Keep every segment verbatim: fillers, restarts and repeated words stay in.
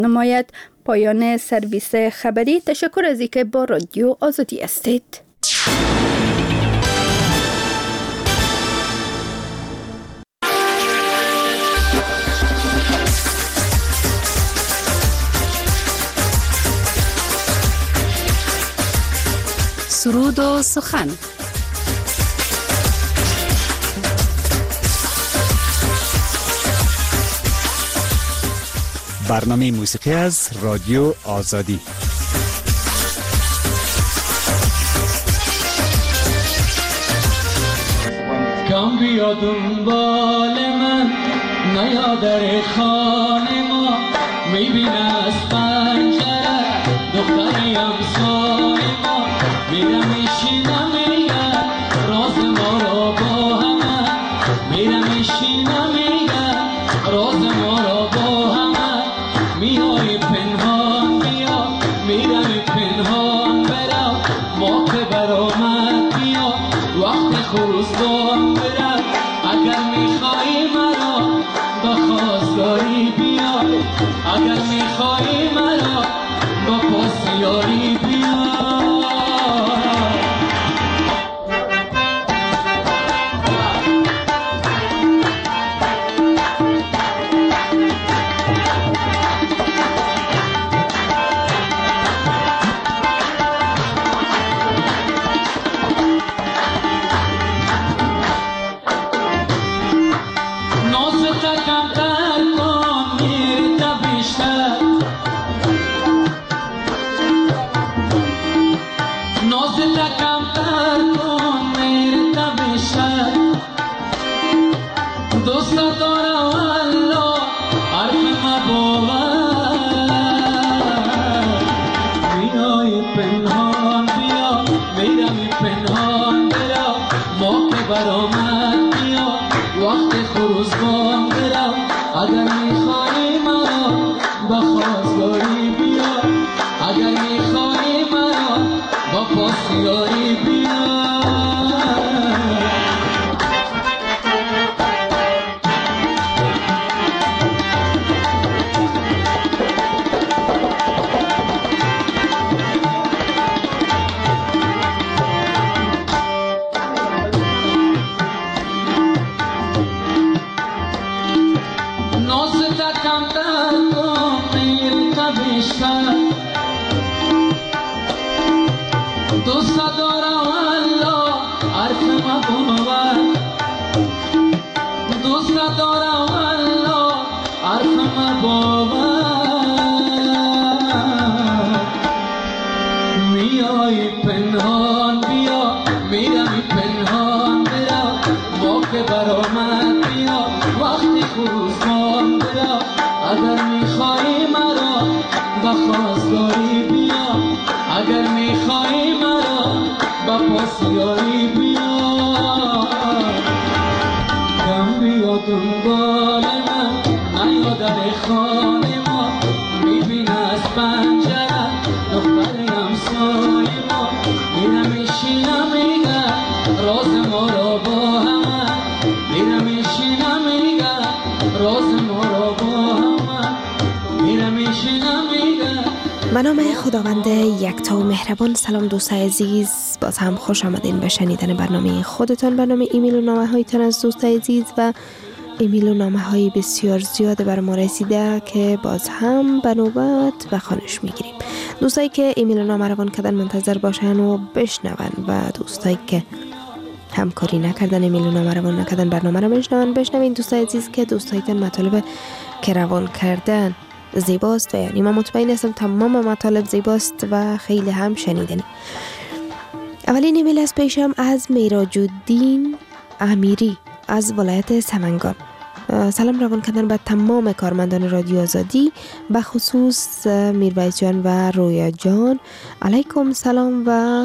نماید پایان سرویس خبری. تشکر از اینکه با رادیو آزادی هستید. سرود و سخن. برنامه موسیقی از رادیو آزادی. کم بیا دنبال من، نیا در خانه ما، میبینه از پنجره دختری همسایه ما، میره میشینه میگه راز ما را با همه، میره میشینه میگه راز ما را با همه، میای پنهان بیا، میره پنهان برم، ما که برآمد بیا وقت خروسان برم، اگر میخوایی مرا با خواستگاری بیا، اگر میخوایی مرا با پاسیاری بیا. به نام خداوند یکتا و مهربان. سلام دوستای عزیز، باز هم خوش آمدین به شنیدن برنامه خودتان، برنامه ایمیل و نامه هایتان از دوستای عزیز. و ایمیل و نامه های بسیار زیاده بر ما رسیده که باز هم به نوبت و خوانش میگیریم. دوستایی که ایمیل و نامه روان کردن منتظر باشن و بشنون، و دوستایی که همکاری نکردن، ایمیل و نامه روان نکردن، برنامه رو بشنون بشنوین. دوستای عزیز که دوستایتان مطالب که روان کردن زیباست، و یعنی من مطمئن هستم تمام مطالب زیباست و خیلی هم شنیدنی. اولین ایمیل از پیشم از میراج الدین امیری از ولایت سمنگان. سلام روان کردن به تمام کارمندان رادیو آزادی، به خصوص میرویس جان و رویا جان. علیکم سلام. و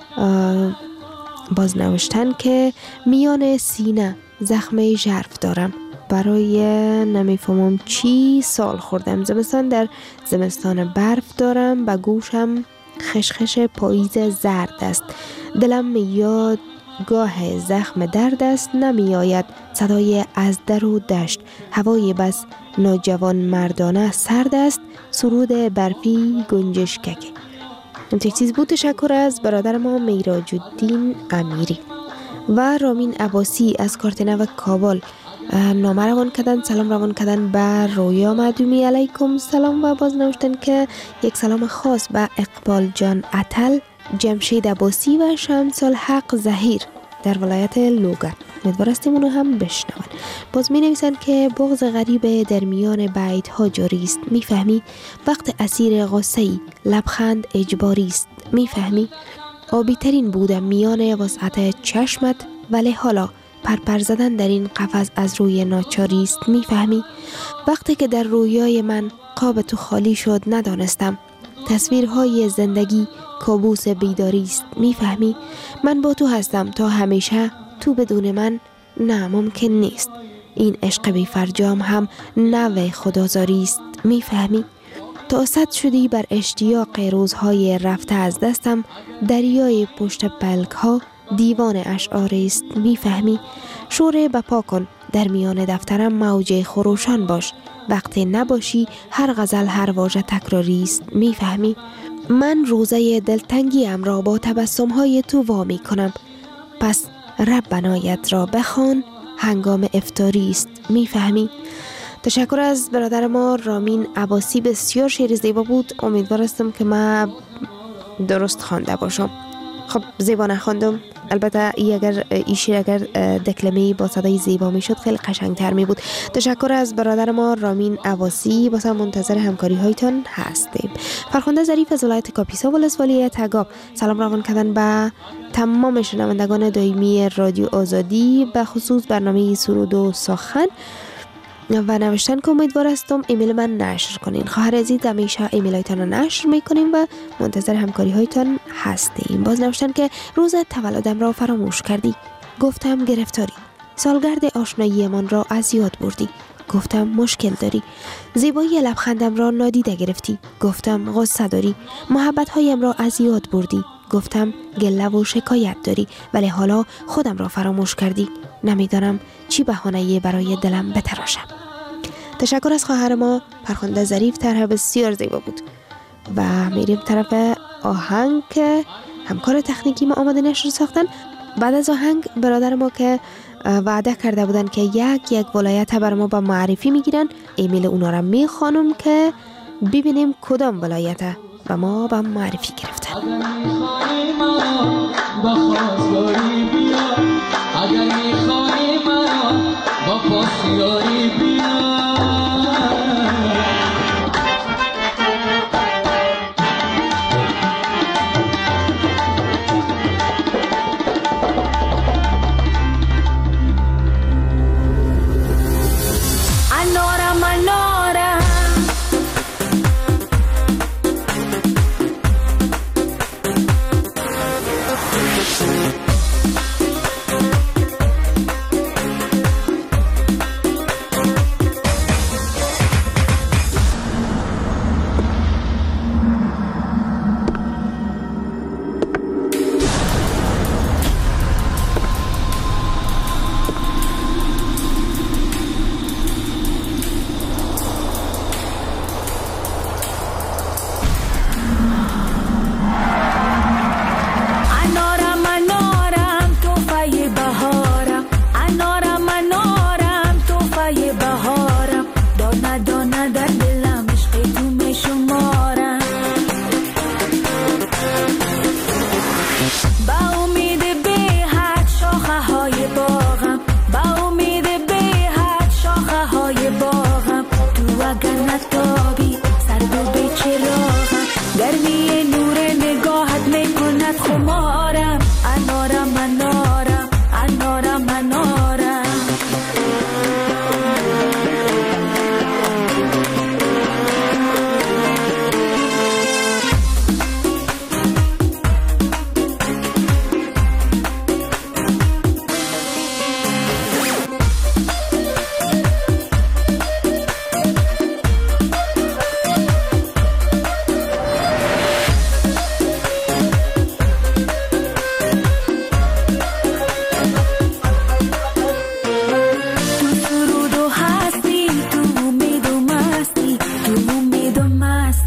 باز نوشتن که میان سینه زخم ژرف دارم، برای نمیفهمم چی سال خوردم، زمستان در زمستان برف دارم، به گوشم خشخش پاییز زرد است، دلم میاد گاه زخم درد است، نمی آید صدای از در و دشت، هوای بس نوجوان مردانه سرد است، سرود برفی گنجشکک. این چیز بود. تشکر از برادر ما میراج الدین امیری و رامین عباسی از کارتنو کابل نامه روان کردن، سلام روان کردن به رویا مدومی علیکم سلام و باز نوشتن که یک سلام خاص به اقبال جان عطل، جمشید عباسی و شمس الحق زهیر در ولایت لوگان. امیدوارستیم اونو هم بشنون. باز می نویسن که بغض غریب در میان بیت ها جاری است، می فهمی؟ وقت اسیر غصه‌ای لبخند اجباری است، می فهمی؟ آبی ترین بودم میان وسعت چشمت، ولی حالا پرپر زدن در این قفس از روی ناچاری است، می فهمی؟ وقتی که در رویای من قاب تو خالی شد ندانستم تصویرهای زندگی کابوس بیداری است، می فهمی؟ من با تو هستم تا همیشه، تو بدون من نه ممکن نیست. این عشق بی فرجام هم نوع خدازاری است، می فهمی؟ تا صد شدی بر اشتیاق روزهای رفته از دستم، دریای پشت پلک ها دیوان اشعار است، می فهمی؟ شوره بپا کن در میان دفترم موج خروشان باش، وقتی نباشی هر غزل هر واژه تکراری است، می فهمی؟ من روزه دلتنگیم را با تبسم های تو وا می کنم، پس رب بنایت را بخوان هنگام افطاری است، می فهمی؟ تشکر از برادر ما رامین عباسی، بسیار شعر زیبا بود. امیدوارستم که من درست خوانده باشم. خب زیبا نخواندم، البته ای اگر این شعر اگر دکلمه با صدای زیبا می شد خیلی قشنگتر می بود. تشکر از برادر ما رامین عباسی. بازم منتظر همکاری هایتان هستیم. فرخنده ظریف از ولایت کاپیسا ولسوالی تگاب سلام روان کردن به تمام شنوندگان دائمی رادیو آزادی، به خصوص برنامه سرود و سخن، و نوشتن که امیدوار هستم ایمیل من نشر کنین. خواهر عزیز همیشه ایمیل هایتان رو نشر میکنیم و منتظر همکاری هایتان هستیم. باز نوشتن که روز تولدم را فراموش کردی، گفتم گرفتاری. سالگرد آشنایی من را از یاد بردی، گفتم مشکل داری. زیبایی لبخندم را نادیده گرفتی، گفتم غصه داری. محبت هایم را از یاد بردی، گفتم گله و شکایت داری. ولی حالا خودم را فراموش کردی، نمیدانم چی بهانه‌ای برای دلم بتراشم. تشکر از خواهر ما فرخنده ظریف، طرح بسیار زیبا بود. و میریم طرف آهنگ که همکار تکنیکی ما آماده نشر ساختن. بعد از آهنگ برادر ما که وعده کرده بودن که یک یک ولایت بر ما با معرفی میگیرن، ایمیل اونا را میخوانم که ببینیم کدام ولایت و ما با معرفی گرفتن. اگر میخوایی مرا با پاسداری بیا،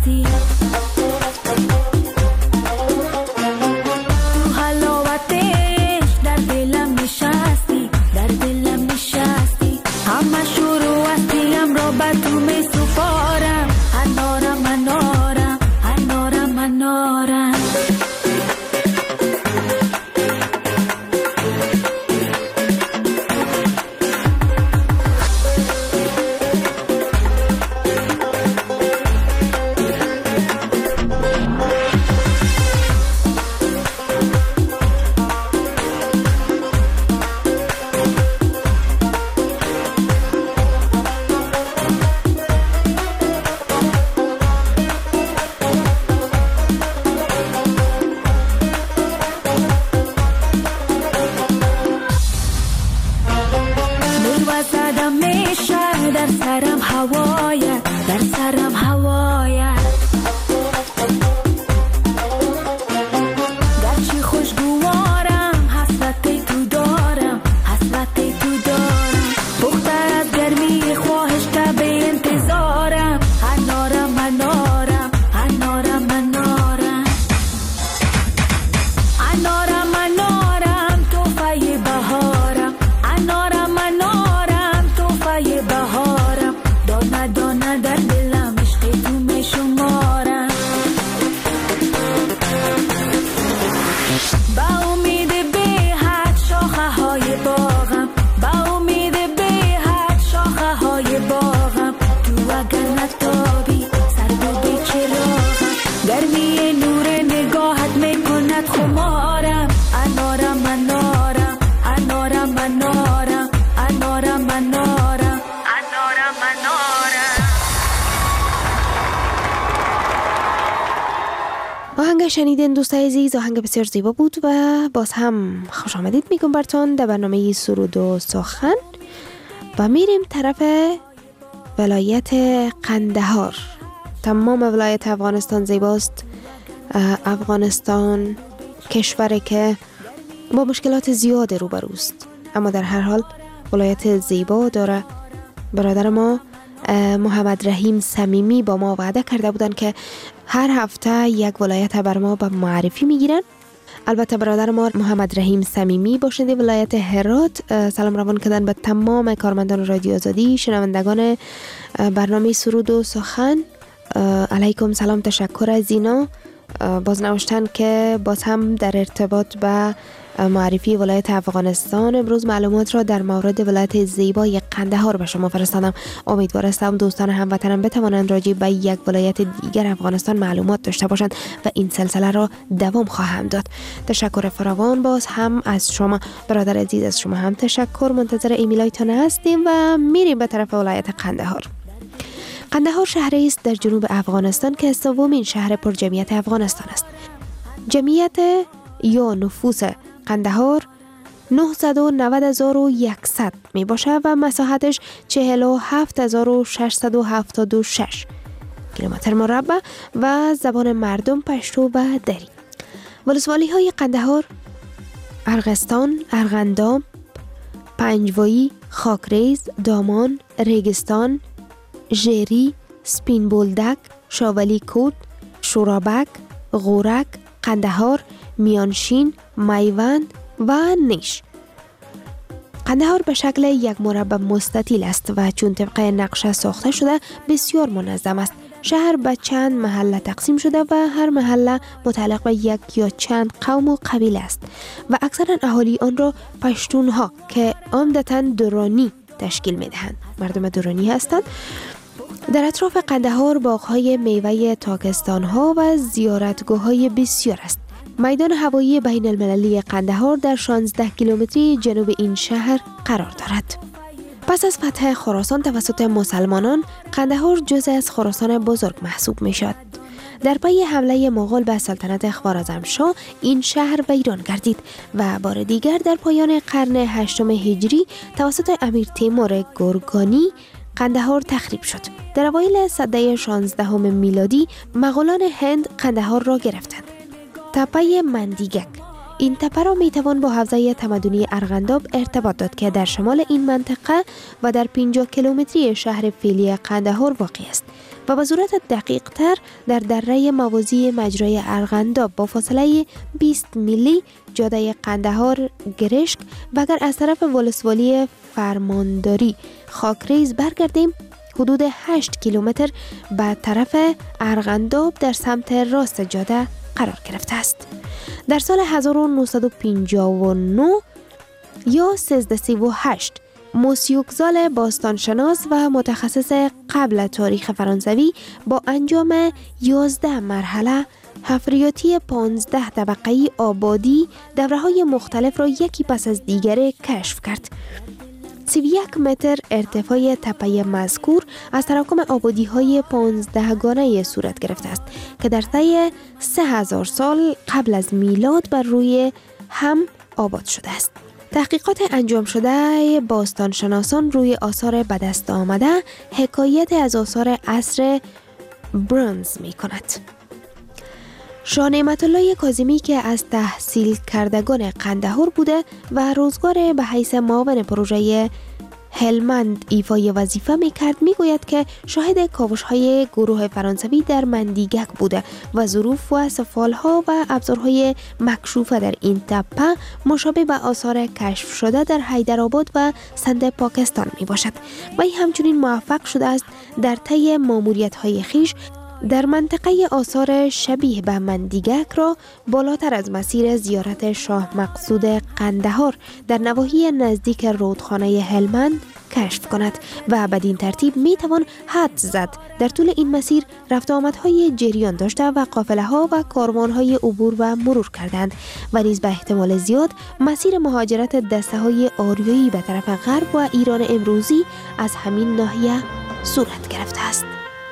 هستی تو حلاوتش در دلم نشستی در دلم نشستی همه شروع هستیم را به تو می سپارم انارم انارم انارم انارم در سرم هوایه در سرم هوایه گرچه خوشگوارم حسرتی تو دارم حسرتی تو دارم بختر از گرمی خواهش تا به انتظارم انارم انارم انارم انارم انارم انارم توفای بهارم انارم انارم توفای بهارم دانه دانه در دلم عشق تو می شمارم با امید به حد شاخه های باغم با امید به حد شاخه های باغم تو اگر نتابی سر و به چراغم گرمی نور نگاهت می کند خمارم انارم انارم انارم انارم انارم انارم انارم انارم آهنگ شنیدین دوستای عزیز، آهنگ بسیار زیبا بود و باز هم خوش آمدید میگم براتون در برنامه سرود و سخن و میریم طرف ولایت قندهار. تمام ولایت افغانستان زیباست. افغانستان کشوری که با مشکلات زیاد روبروست، اما در هر حال ولایت زیبا داره. برادر ما محمد رحیم صمیمی با ما وعده کرده بودن که هر هفته یک ولایت بر ما به معرفی میگیرن. البته برادر ما محمد رحیم صمیمی باشنده ولایت هرات سلام روان کردن به تمام کارمندان رادیو آزادی، شنوندگان برنامه سرود و سخن. علیکم سلام، تشکر از اینا. باز نوشتن که باز هم در ارتباط به معرفی ولایت افغانستان امروز معلومات را در مورد ولایت زیبای قندهار به شما فرستادم. امیدوار هستم دوستان هموطنم بتوانند راجع به یک ولایت دیگر افغانستان معلومات داشته باشند و این سلسله را دوام خواهم داد. تشکر فراوان باز هم از شما برادر عزیز، از شما هم تشکر. منتظر ایمیلایتان هستیم و میریم به طرف ولایت قندهار. قندهار شهری است در جنوب افغانستان که سومین شهر پر جمعیت افغانستان است. جمعیت یا نفوس قندهار نهصد و نود هزار و صد می باشه و مساحتش چهل و هفت هزار و ششصد و هفتاد و شش کیلومتر مربع و زبان مردم پشتو و دری. ولسوالی های قندهار: ارغستان، ارغندام، پنجوایی، خاکریز، دامان، ریگستان، ژری، سپین بولدک، شاولی کوت، شورابک، غورک، قندهار، میانشین، میوند و نیش. قندهار به شکل یک مربع مستطیل است و چون طبق نقشه ساخته شده بسیار منظم است. شهر به چند محله تقسیم شده و هر محله متعلق به یک یا چند قوم و قبیله است و اکثرا اهالی آن را پشتون ها که عمدتاً درانی تشکیل می دهند. مردم درانی هستند. در اطراف قندهار باغ‌های میوه تاکستان‌ها و زیارتگاه‌های بسیار است. میدان هوایی بین المللی قندهار در شانزده کیلومتری جنوب این شهر قرار دارد. پس از فتح خراسان توسط مسلمانان، قندهار جزء از خراسان بزرگ محسوب می شد. در پی حمله مغول به سلطنت خوارزمشاه این شهر ویران گردید و بار دیگر در پایان قرن هشتم هجری توسط امیر تیمور گورگانی قندهار تخریب شد. در اوایل سده شانزدهم میلادی مغولان هند قندهار را گرفتند. تپه مندیگک: این تپه را میتوان با حوزه تمدنی ارغنداب ارتباط داد که در شمال این منطقه و در پنجاه کیلومتری شهر فعلی قندهار واقع است. و به صورت دقیق تر در دره موازی مجرای ارغنداب با فاصله بیست میلی جاده قندهار گرشک و اگر از طرف ولسوالی فرمانداری خاکریز برگردیم حدود هشت کیلومتر به طرف ارغنداب در سمت راست جاده قرار گرفته است. در سال هزار و نهصد و پنجاه و نه یا سیزده سی و هشت موسیوکزال باستانشناس و متخصص قبل تاریخ فرانسوی با انجام یازده مرحله حفریاتی پانزده طبقه‌ای آبادی دوره‌های مختلف را یکی پس از دیگر کشف کرد. سی و یک متر ارتفاع تپه مذکور از تراکم آبادی‌های پانزده گانه صورت گرفته است که در طی سه هزار سال قبل از میلاد بر روی هم آباد شده است. تحقیقات انجام شده باستانشناسان روی آثار به دست آمده حکایت از آثار عصر برنز می کند. شاه نعمت الله کاظمی که از تحصیل کردگان قندهار بوده و روزگار به حیث معاون پروژه هلمند ایفای وظیفه می کرد می گوید که شاهد کاوش های گروه فرانسوی در مندیگک بوده و ظروف و سفالها و ابزارهای مکشوفه در این تپه مشابه به آثار کشف شده در حیدرآباد و سند پاکستان می باشد و این همچنین موفق شده است در طی ماموریت های خیش در منطقه آثار شبیه به مندیگک را بالاتر از مسیر زیارت شاه مقصود قندهار در نواحی نزدیک رودخانه هلمند کشف کند و بدین ترتیب می توان حد زد در طول این مسیر رفت آمدهای جریان داشته و قافله ها و کاروان های عبور و مرور کردند و نیز به احتمال زیاد مسیر مهاجرت دسته های آریایی به طرف غرب و ایران امروزی از همین ناحیه صورت گرفته است.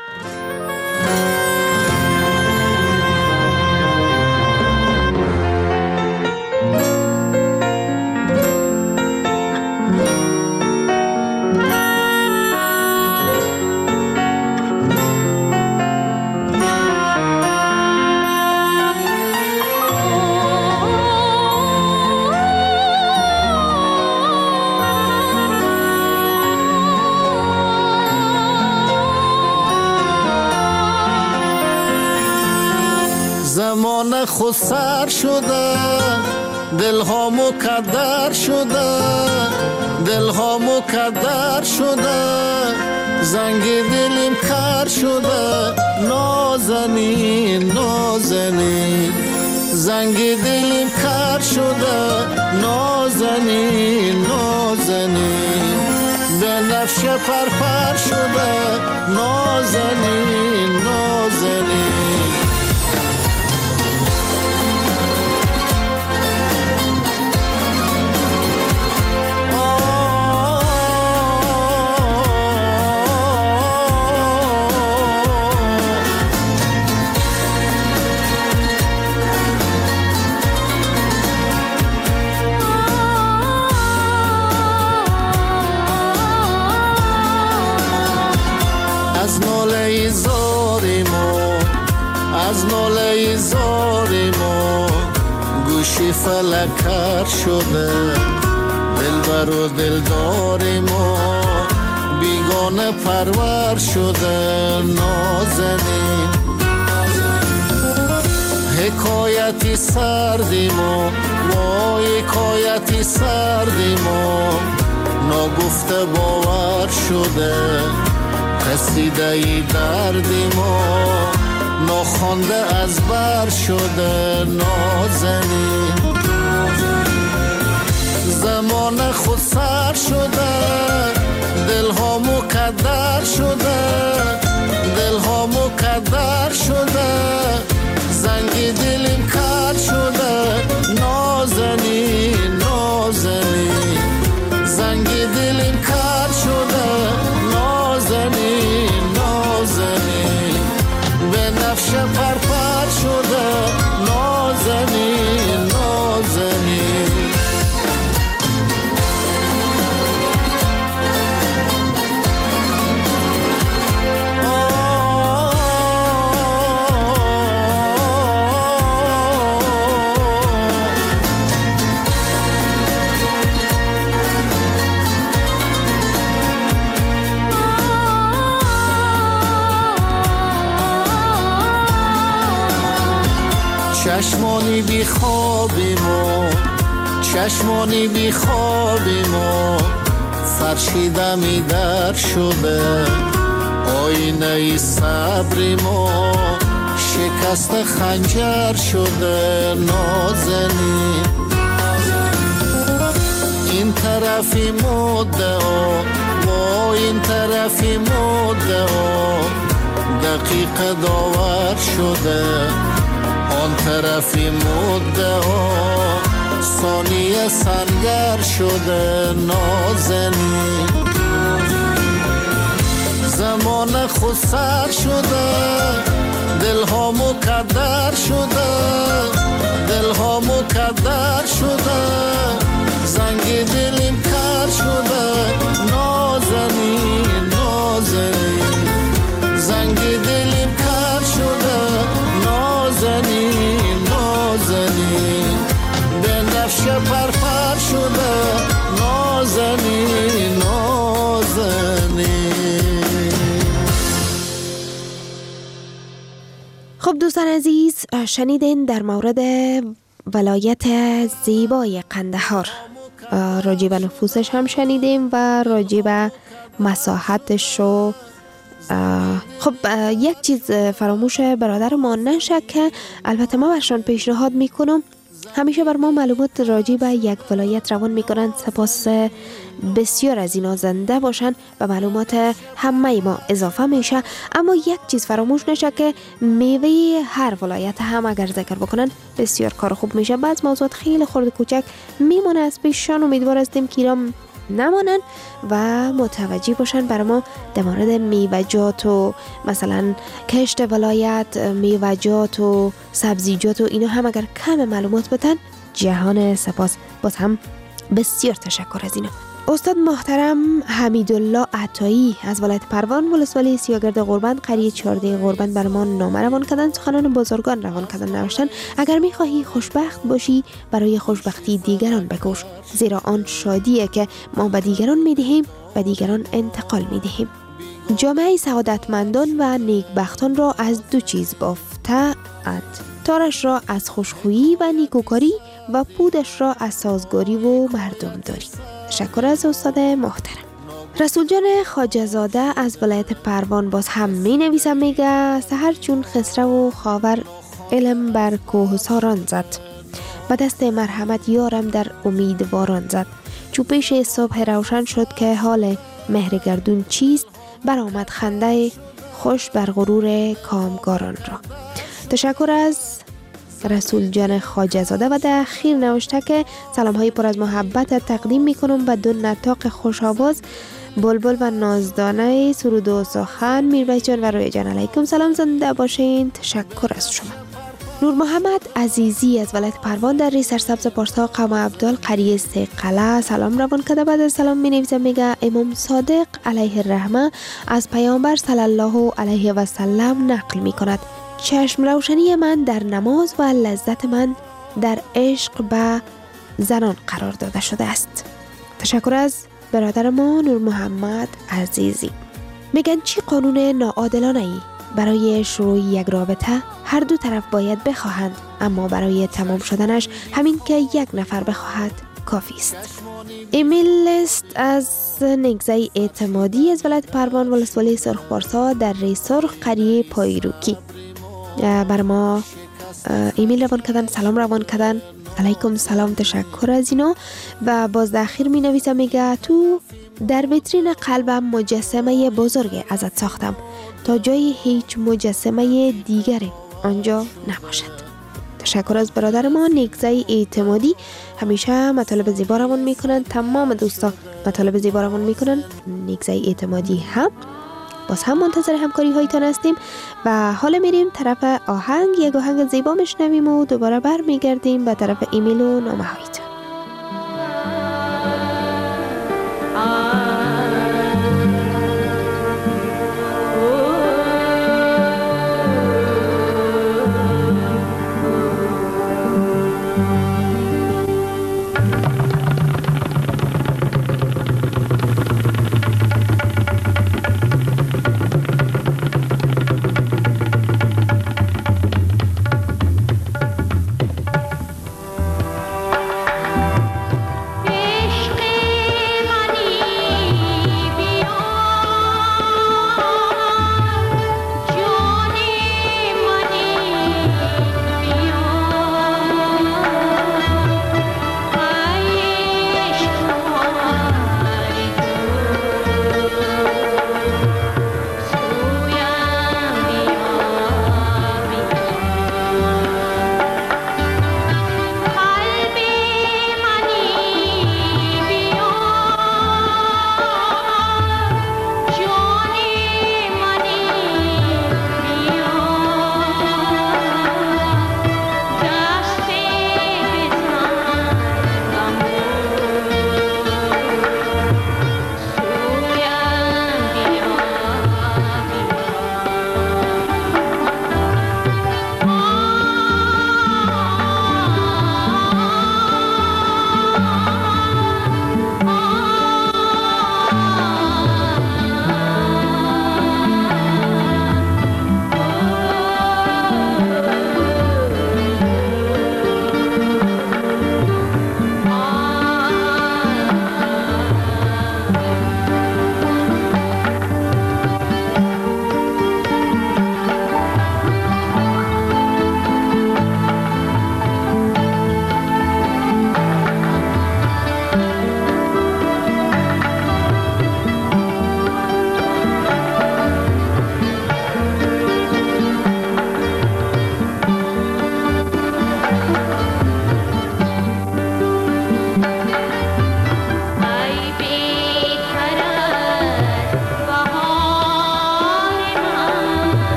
زمان خود سر شده دل ها مکدر شده دل ها مکدر شده زنگ دلیم کر شده نازنین نازنین زنگ دلیم کر شده نازنین نازنین به نفش پرپر شده نازنین نازنین از ناله زاریمو از ناله زاریمو گوشی فلکر شده دلبر و دلداریمو بیگانه پرور شده نازنین حکایتی سردیمو وای حکایتی سردیمو ناگفته باور شده رسیده ای دردی ما ناخوانده از بر شده نازنین زمان خود سر شده دل ها مکدر شده دل ها مکدر شده زنگ دلیم کر شده نازنین نازنین زنگ دلیم کر شده نازنین نازنین به نفش پرپر شده نازنین نازنین چشمانی بی خوابی ما چشمانی بی خوابی ما فرشیده می در شده آینه ای صبری ما شکست خنجر شده نازنین این طرفی مدعا و این طرفی مدعا دقیقه داور شده آن طرفی مدعا ثانیه سنگر شده نازنین زمان خود سر شده دلها مکدر شده دلها مکدر شده زنگ دلیم کر شده نازنین نازنین زنگ دلیم کر شده نازنین نازنین به نفش پرپر شده نازنین نازنین. خب دوستان عزیز، شنیدین در مورد ولایت زیبای قندهار، راجع به نفوسش هم شنیدیم و راجع به مساحتش و خب یک چیز فراموش برادر ما نشه که البته ما برشان پیشنهاد میکنم همیشه بر ما معلومات راجع به یک ولایت روان میکنند، سپاس بسیار از اینا زنده باشن و معلومات همه ما اضافه میشه. اما یک چیز فراموش نشه که میوه هر ولایت هم اگر ذکر بکنن بسیار کار خوب میشه. بعض موضوعات خیلی خرد کوچک میمونه از پیششان، امیدوار هستیم که ایرام نمانن و متوجه باشن بر ما در مورد میوه‌جات و مثلا کشت ولایت، میوه‌جات و سبزیجات و اینا هم اگر کم معلومات بدن جهان سپاس. باز هم بسیار تشکر از اینا. استاد محترم حمیدالله عطایی از ولایت پروان ولسوالی سیاگرد غربند قریه چهارده غربند بر ما نامه روان کردن، سخنان بزرگان روان کردن، نوشتن اگر میخواهی خوشبخت باشی برای خوشبختی دیگران بکوش، زیرا آن شادیه که ما به دیگران میدهیم و دیگران انتقال میدهیم. جامعه سعادتمندان و نیکبختان را از دو چیز بافته اند، تارش را از خوشخویی و نیکوکاری و پودش را از سازگاری و مردم داری. تشکر از استاد محترم. رسول جان خواجه‌زاده از ولایت پروان باز هم می نویسم، میگه سحر چون خسرو و خاور علم بر کوهساران زد، با دست مرحمت یارم در امیدواران زد، چو پیش صبح روشن شد که حال مهرگردون چیست، برآمد خنده خوش بر غرور کامگاران را. تشکر از رسول جان خواجه‌زاده و در اخیر نوشته که سلام های پر از محبت تقدیم میکنم به دو نطاق خوش آواز بلبل و نازدانه سرود و سخن میربایس جان و روی جان. علیکم سلام، زنده باشین. تشکر از شما. نور محمد عزیزی از ولایت پروان در ری سرسبز پارسا قوم عبدال قریه سیقله سلام روان کرده. بعد از سلام می نویسه، میگه امام صادق علیه الرحمه از پیامبر صلی الله علیه و سلم نقل می کند چشم روشنی من در نماز و لذت من در عشق به زنان قرار داده شده است. تشکر از برادر ما نور محمد عزیزی. میگن چی قانون ناعادلانه ای؟ برای شروع یک رابطه هر دو طرف باید بخواهند، اما برای تمام شدنش همین که یک نفر بخواهد کافی است. ایمیل است از نگزه اعتمادی از ولایت پروان ولسوالی سرخ پارسا در ری سرخ قریه پایروکی بر ما ایمیل روان کردن، سلام روان کردن. علیکم سلام، تشکر از اینا. و باز در اخیر می نویسم، میگه تو در ویترین قلبم مجسمه بزرگ ازت ساختم تا جای هیچ مجسمه دیگری آنجا نباشد. تشکر از برادر ما نگزه اعتمادی. همیشه مطالب زیبا روان میکنن، تمام دوستا مطالب زیبا روان میکنن. نگزه اعتمادی هم باز هم منتظر همکاری هایتان هستیم و حالا میریم طرف آهنگ، یک آهنگ زیبا میشنویم و دوباره بر میگردیم به طرف ایمیل و نامه هایتان.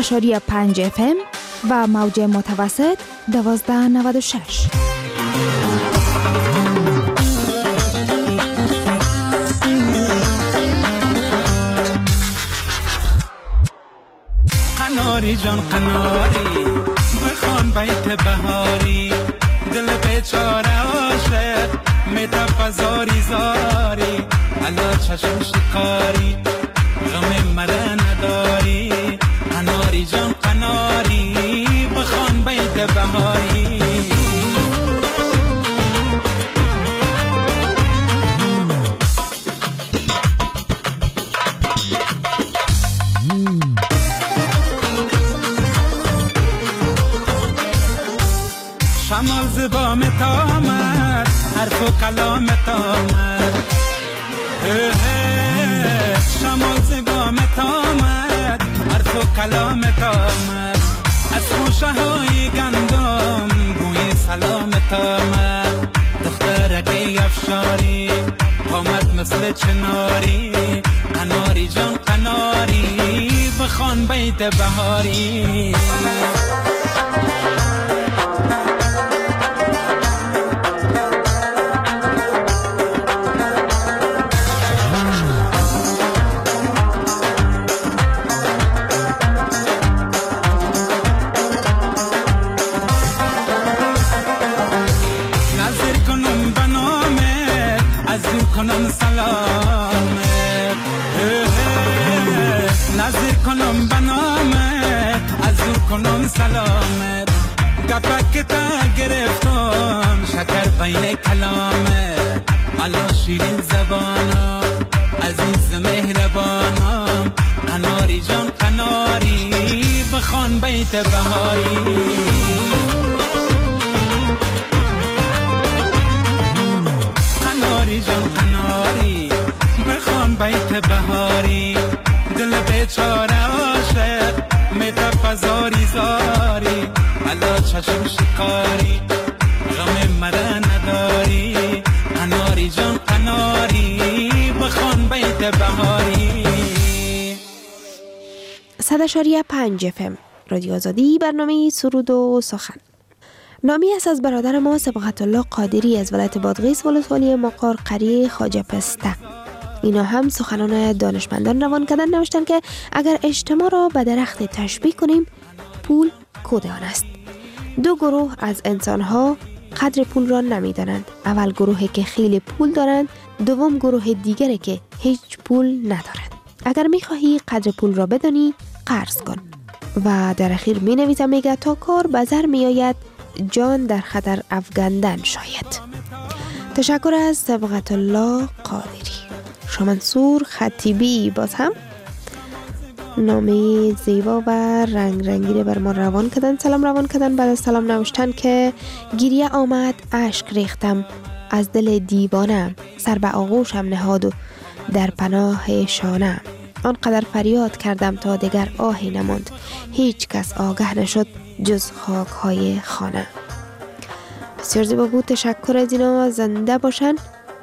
اشاری پنج اف ام و موج متوسط دوازده نود و شش. قناری جان قناری بخوان بیت بهاری دل بیچاره عاشق میتپ زاری زاری علا چشم شکاری غم مره نداری قناری جان قناری بخوان بیت بهاری شمال زبام تامد حرف و کلام تامد شمال زبام تامد حرف و کلام تامد از خوشه های گندم بوی سلام تامد دخترکی افشاری آمد مثل چناری قناری جان قناری بخوان بیت بهاری کنم سلامت نظر کنم بنامت ازور کنم سلامت گپک تا گرفتم شکر بین کلامت علا شیرین زبانم عزیز مهربانم قناری جان قناری بخوان بیت بهاری قناری جان قناری بخوان بیت بهاری دل بیچاره عاشق میتپ زاری زاری علا چشم شکاری غم مره نداری قناری جان قناری بخوان بیت بهاری. صد اشاری پنج اف ام رادیو آزادی، برنامه سرود و سخن. نامی است از برادر ما صبغت الله قادری از ولایت بادغیس ولسوالی مقار قریه خواجه پسته. اینا هم سخنان دانشمندان روان کردن، نوشتن که اگر اجتماع را به درخت تشبیه کنیم، پول کود آن است. دو گروه از انسانها قدر پول را نمیدانند. اول گروهی که خیلی پول دارند، دوم گروه دیگری که هیچ پول ندارند. اگر میخواهی قدر پول را بدانی، قرض کن. و در اخیر می نویسم میگه تا کار بازار می آید، جان در خطر افگندن شاید. تشکر از صبغت الله قادری. شامنصور خطیبی باز هم نامی زیبا و رنگ رنگی بر ما روان کردن. سلام روان کردن. بعد از سلام نوشتن که گریه آمد اشک ریختم از دل دیوانم، سر به آغوشم نهاد و در پناه شانم. آنقدر فریاد کردم تا دیگر آهی نماند، هیچ کس آگه نشد جز خاک های خانه. بسیار زیبا بود. تشکر از اینا، زنده باشن.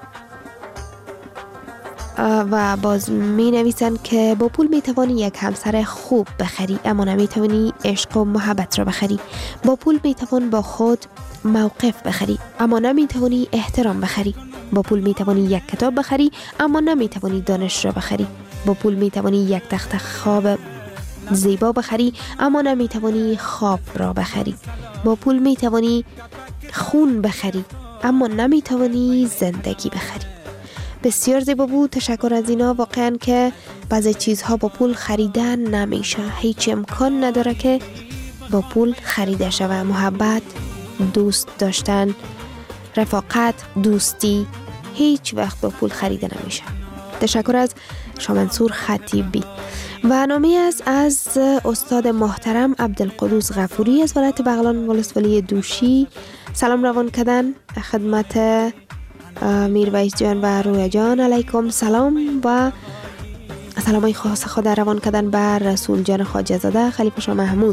و باز می نویسن که با پول می توانی یک همسر خوب بخری، اما نمی توانی عشق و محبت را بخری. با پول می توان با خود موقف بخری، اما نمی توانی احترام بخری. با پول می توانی یک کتاب بخری، اما نمی توانی دانش را بخری. با پول می توانی یک تخت خواب زیبا بخری، اما نمی توانی خواب را بخری. با پول می توانی خون بخری، اما نمی توانی زندگی بخری. بسیار زیبا بود. تشکر از اینا. واقعا که بعضی چیزها با پول خریدن نمیشه، هیچ امکان نداره که با پول خریده شود. محبت، دوست داشتن، رفاقت، دوستی هیچ وقت با پول خریده نمیشه. تشکر از شامنصور خطیبی. و نامی است از استاد محترم عبدالقدوس غفوری از ولایت بغلان ولسوالی دوشی. سلام روان کردن خدمت میرویس جان و رویا جان. علیکم سلام و سلامای خاص خود روان کردن بر رسول جان خواجه زاده خلیفه شاه محمود.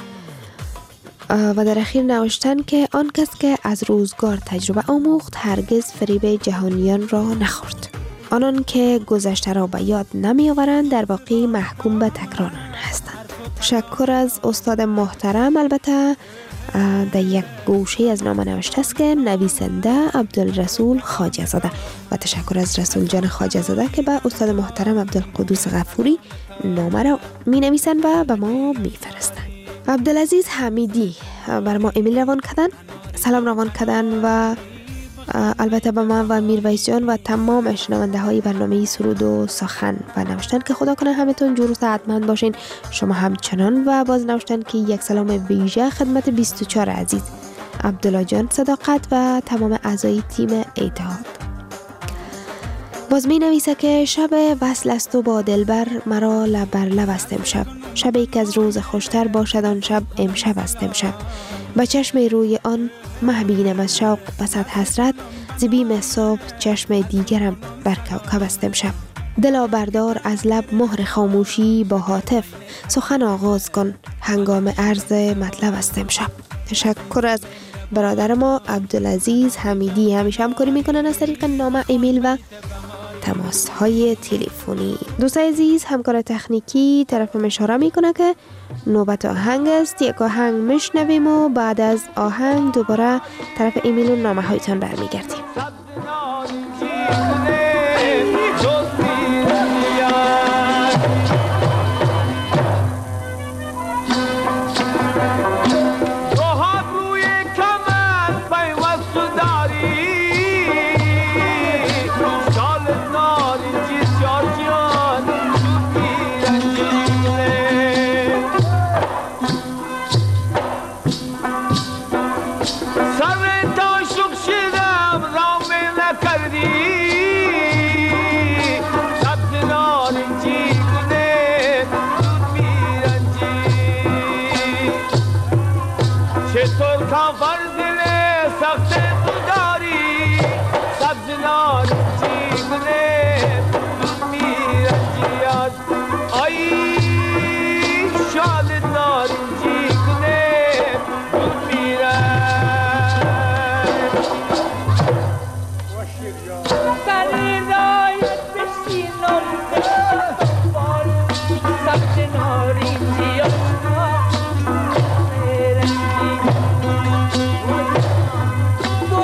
و در اخیر نوشتن که آن کس که از روزگار تجربه آموخت هرگز فریب جهانیان را نخورد. آنان که گذشته را به یاد نمی آورند در واقع محکوم به تکرار آن هستند. تشکر از استاد محترم. البته در یک گوشه از نامه نوشته است که نویسنده عبدالرسول خواجه زاده و تشکر از رسول جان خواجه زاده که به استاد محترم عبدالقدوس غفوری نامه را می نویسند و به ما می فرستند. عبدالعزیز حمیدی بر ما ایمیل روان کردن، سلام روان کردن و البته به من و میرویس جان و تمام شنونده های برنامه سرود و سخن و نوشتن که خدا کنه همتون جور و صحتمند باشین. شما همچنان و باز نوشتن که یک سلام ویژه خدمت بیست و چهار عزیز، عبدالله جان صداقت و تمام اعضای تیم اتحاد. باز می نویسه که شب وصل است و با دلبر مرا لبر لب است امشب، شبی که از روز خوشتر باشد آن شب امشب است امشب، با چشم روی آن مه بینم از شوق بسد حسرت، ز بیم صبح چشم دیگرم بر کوکب است امشب، دلا بردار از لب مهر خاموشی با هاتف، سخن آغاز کن هنگام عرض مطلب است امشب. تشکر از برادر ما عبدالعزیز حمیدی. همیشه همکاری میکنن از طریق نامه، ایمیل و تماس های تلفنی. دوست عزیز همکار تکنیکی طرف اشاره میکنه که نوبت آهنگ است. یک آهنگ میشنویم و بعد از آهنگ دوباره طرف ایمیل و نامه هایتان برمیگردیم. Thank you.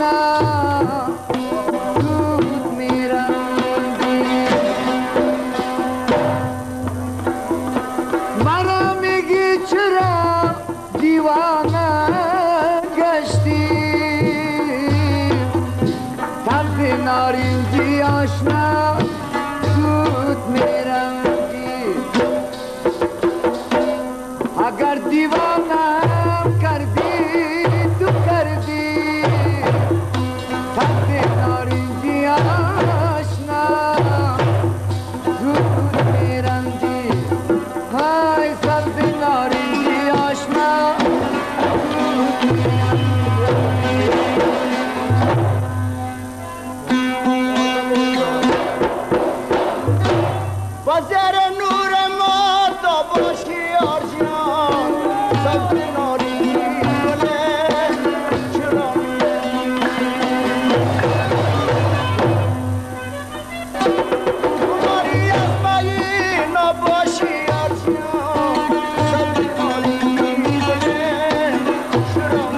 آشنا زود میرندی مرا میگی چرا دیوانه گشتی طرف نارنجی آشنا زود میرندی اگر دیوانم کردی تو کردی طرف نارنجی آشنا زود میرندی های طرف نارنجی آشنا زود میرندی بازر نور ما تو باشی آرزیان سبز ناری کنه چرا ماری از مایی نباشی آرزیان سبز ناری کنه چرا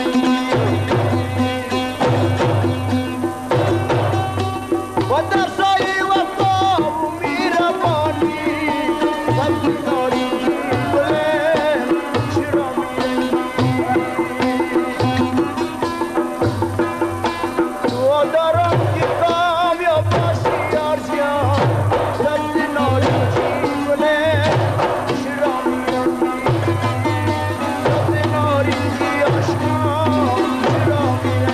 و در سایی وفا و میربانی سبز ناری کنه چرا تو دارم که کامیاب باشی آرزیان سبز ناری کنه چرا سبز ناری آشنا چرا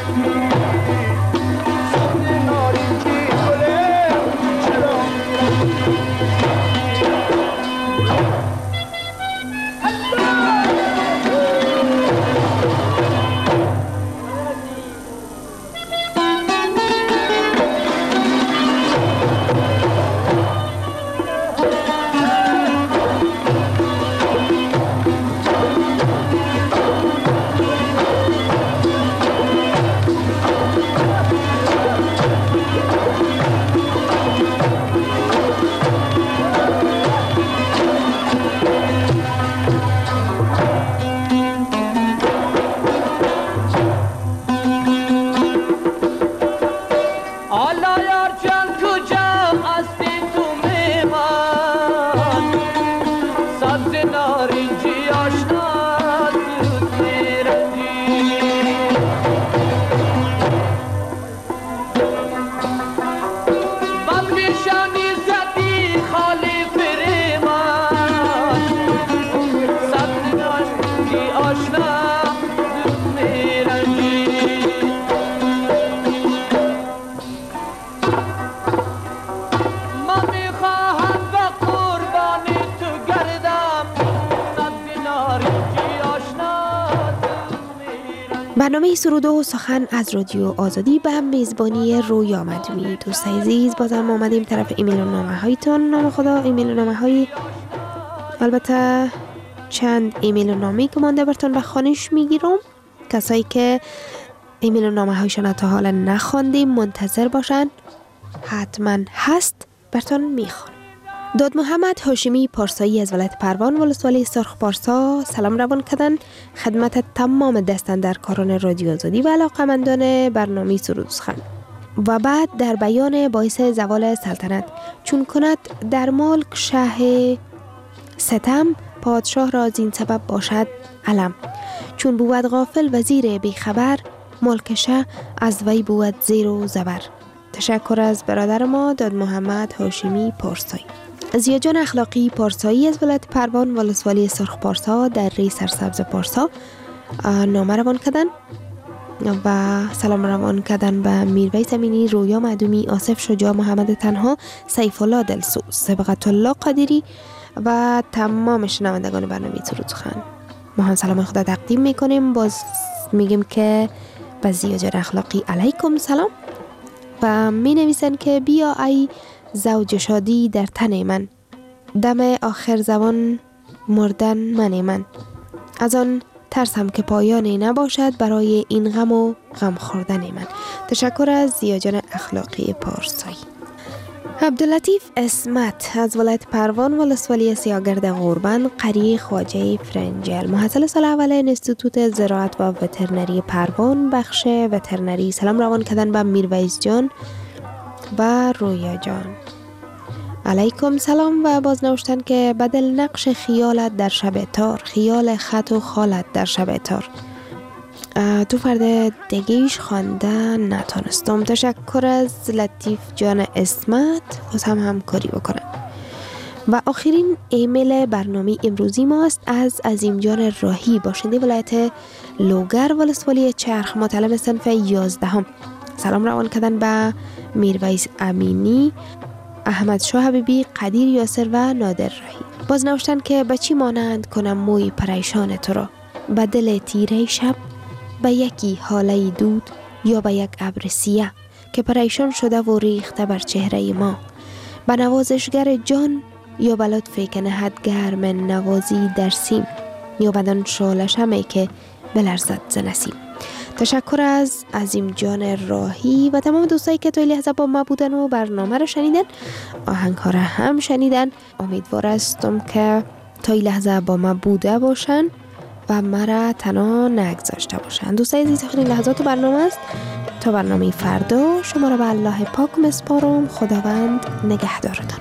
سبز ناری کنه چرا آلا یار جان کجا هستی تو میمان سبز نارنجی آشنا زود میرندی بم نشانی زدی خالی فریمان سبز نارنجی آشنا زود میرندی ما میخواهم به قربانی تو گردم سبز نارنجی آشنا زود میرندی. برنامه سرود و سخن از رادیو آزادی به میزبانی رویا مدومی. دوستای عزیز بازم آمدیم طرف ایمیل و نامه هایتون. نام خدا ایمیل و نامه های البته چند ایمیل و نامه که مانده براتون به خوانش میگیرم. کسایی که ایمیل و نامه هایشان تا حالا نخواندیم منتظر باشن، حتما هست براتون میخوان. داد محمد هاشمی پارسایی از ولایت پروان ولسوالی سرخ پارسا سلام روان کردن خدمت تمام دستاندرکاران رادیو آزادی و علاقه‌مندان برنامه سرود و سخن. و بعد در بیان باعث زوال سلطنت چون کند در ملک شه ستم پادشاه را از این سبب باشد علم چون بود غافل وزیر بیخبر ملک شه از وی بود زیر و زبر. تشکر از برادر ما داد محمد هاشمی پارسایی. زیاجان اخلاقی پارسایی از ولایت پروان ولسوالی سرخ پارسا در ری سرسبز پارسا نامه روان کردن و سلام روان کردن به میرویس امینی، رویا معدومی، آصف شجاع، محمد تنها، سیف الله دلسوز، سبقت الله قادری و تمام شنوندگان برنامه سرود و سخن. ما هم سلام خدا تقدیم میکنیم. باز میگیم که به زیاجان اخلاقی علیکم سلام و می نویسن که بیا ای زوج شادی در تن من، دم آخر زمان مردن من من، از آن ترسم که پایانی نباشد برای این غم و غم خوردن من. تشکر از زیاجان اخلاقی پارسایی. عبداللطیف اسمت از ولایت پروان ولسوالی سیاگرد غوربند قری خواجه فرنجل، محصل سال اول انستیتوت زراعت و وترنری پروان بخش وترنری. سلام روان کردن به میرویس جان و رویا جان. علیکم سلام و باز نوشتن که بدل نقش خیالت در شب تار، خیال خط و خالت در شب تار. تو فرد دیگیش خواندن نتونستم. تشکر از لطیف جان اسمت، باز هم همکاری بکنم. و آخرین ایمیل برنامه امروزی ماست از عظیم جان راهی، باشنده ولایت لوگر ولسوالی چرخ، متعلم صنف یازدهم. سلام روان کردن به میرویس امینی، احمد شاه حبیبی، قدیر یاسر و نادر راهی. باز نوشتن که بچی مانند کنم موی پریشان تو را، به دل تیره شب، به یکی حاله دود یا به یک ابر سیاه که پریشان شده و ریخته بر چهره ما، به نوازشگر جان یا به لطفی که نهد گرم نوازی در سیم، یا بدان شعله شمعی که بلرزد ز نسیم. تشکر از عظیم جان راهی و تمام دوستایی که تا این لحظه با ما بودن و برنامه رو شنیدن، آهنگ ها رو هم شنیدن. امیدوار هستم که تا این لحظه با ما بوده باشن و مرا تنها نگذاشته باشن. دوستای عزیز، آخرین لحظات برنامه است. تا برنامه فردا شما را به الله پاک مسپارم. خداوند نگهدارتان.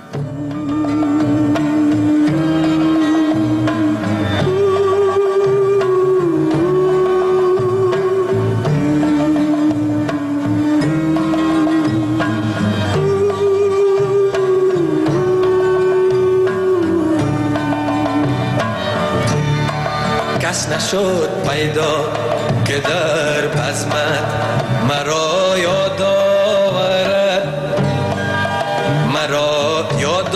کس نشد پیدا که در بزمت مرا یاد آورد، مرا یاد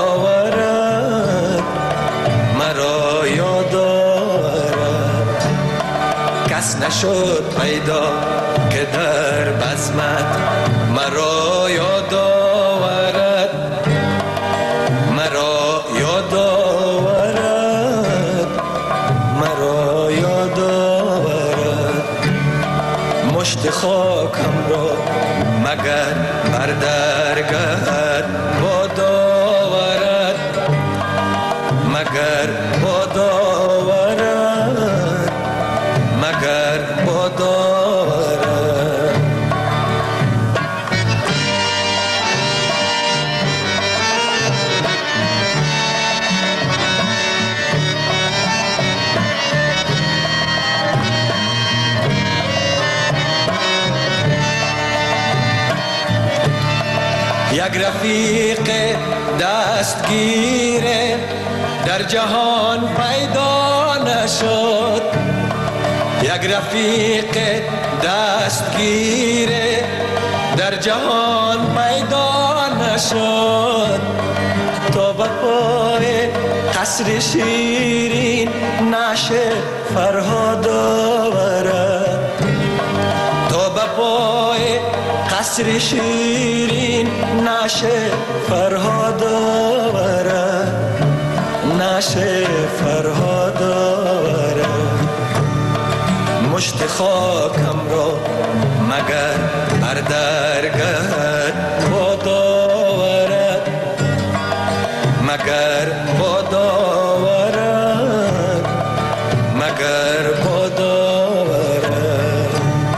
آورد، مرا یاد آورد. کس نشد پیدا که در بزمت مرا یاد آورد، مرا یاد آورد، مرا یاد آورد. مشت خاکم را مگر بر درگهت باد آورد، مگر باد آورد، مگر باد آورد. یک رفیق دستگیر در جهان پیدا نشد، یک رفیق دستگیر در جهان پیدا نشد. تا به پای قصر شیرین نشه فرهاد آورد، تا به پای قصر شیرین نشه فرهاد آورد، نشه فرهاد آورد. مشت خاکم را مگر بر درگهت باد آورد، مگر باد آورد، مگر باد آورد.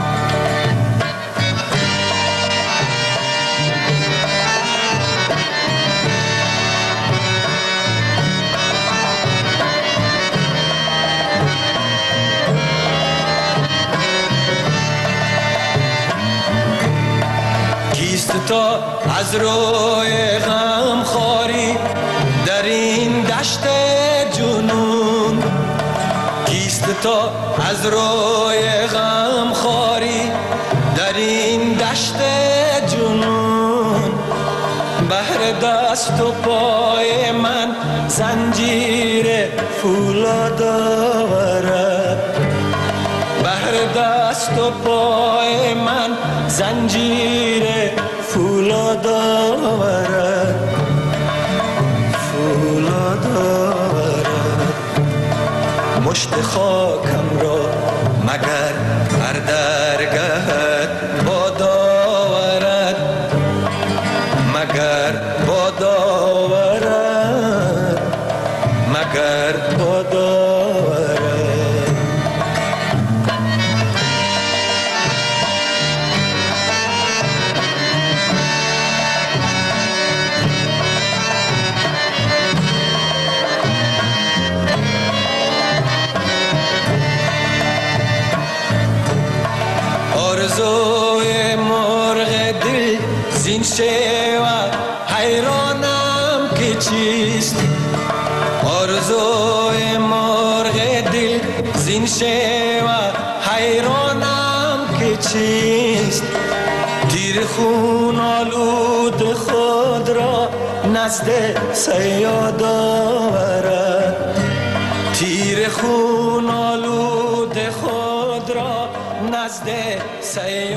تا از روی غم خاری در این دشت جنون، کیست تا از روی غم خاری در این دشت جنون. بهر دست و پای من زنجیر فولاد آورد، بهر دست و پای من زنجیر فولاد آورد، فولاد آورد. مشت خاکم را مگر بر درگهت باد آورد، مگر زین شیوه حیرانم که چیست آرزوی مرغ دل زین شیوه حیرانم که چیست تیر خون آلود خود را نزد صیاد آورد تیر خون آلود خود را نزد صیاد